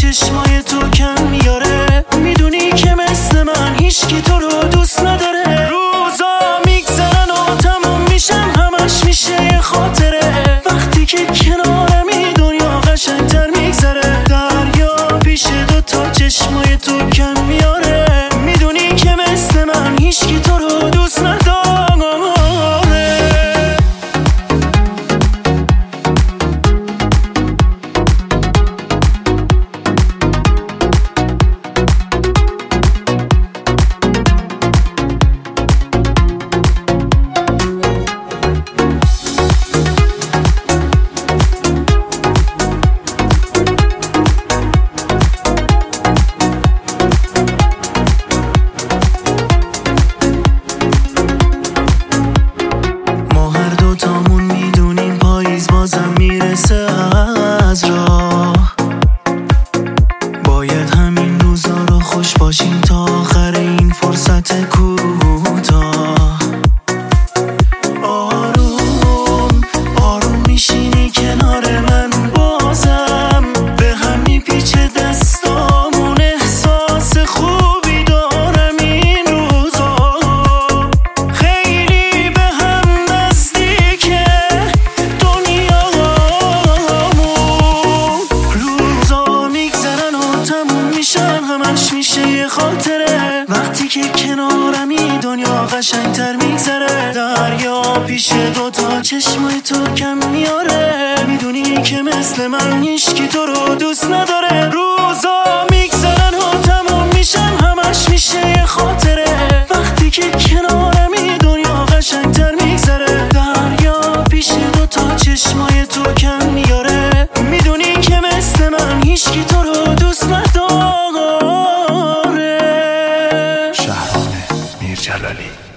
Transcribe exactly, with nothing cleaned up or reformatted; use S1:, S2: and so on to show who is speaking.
S1: چشمای تو کم میاره. میدونی که مثل من هیچکی تو رو دوست نداره. روزا میگذرن و تموم میشن، همش میشه یه خاطره. وقتی که کنارمی دنیا قشنگتر میگذره. دریا پیش دوتا چشمای تو کم میاره. میدونی که مثل من هیچکی تو رو دوست نداره. بازم میرسه از راه، باید همین روزا رو خوش باشیم تا آخر این فرصت کوتاه. آروم آروم میشینی کنار من، بازم به هم میپیچه دستامون. احساس خوبی دارم این روزا، خیلی به هم نزدیکه همش میشه یه خاطره. وقتی که کنارمی دنیا قشنگتر میگذره. دریا پیش دوتا چشمای تو کم میاره. میدونی که مثل من هیچکی تو رو دوست نداره. روزا میگذرن و تموم میشن، همش میشه یه خاطره. وقتی که کنارمی دنیا قشنگتر میگذره. دریا پیش دوتا چشمای تو کم میاره. میدونی که مثل من هیچکی تو رو دوست نداره.
S2: شهرام میرجلالی.